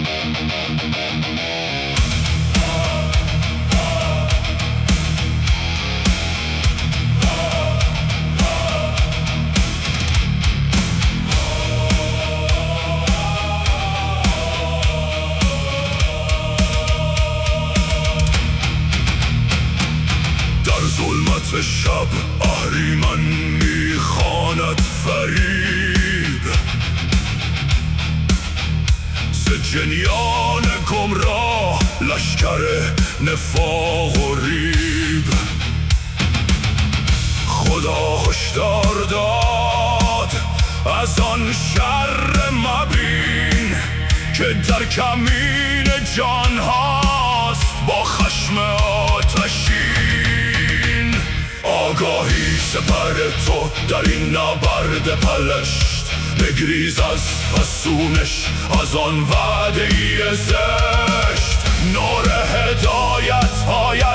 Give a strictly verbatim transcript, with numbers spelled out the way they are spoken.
ظلمت شب اهریمن میخواند فریب، ز جنیان گمراه لشکر نفاق و ریب. خدا هشدار داد از آن شر مبین که در کمین جان هاست با خشم آتشین. آگاهی سپر تو در این نبرد پلشت، بگریز از فسونش از آن وعده ای زشت. نور هدایت آید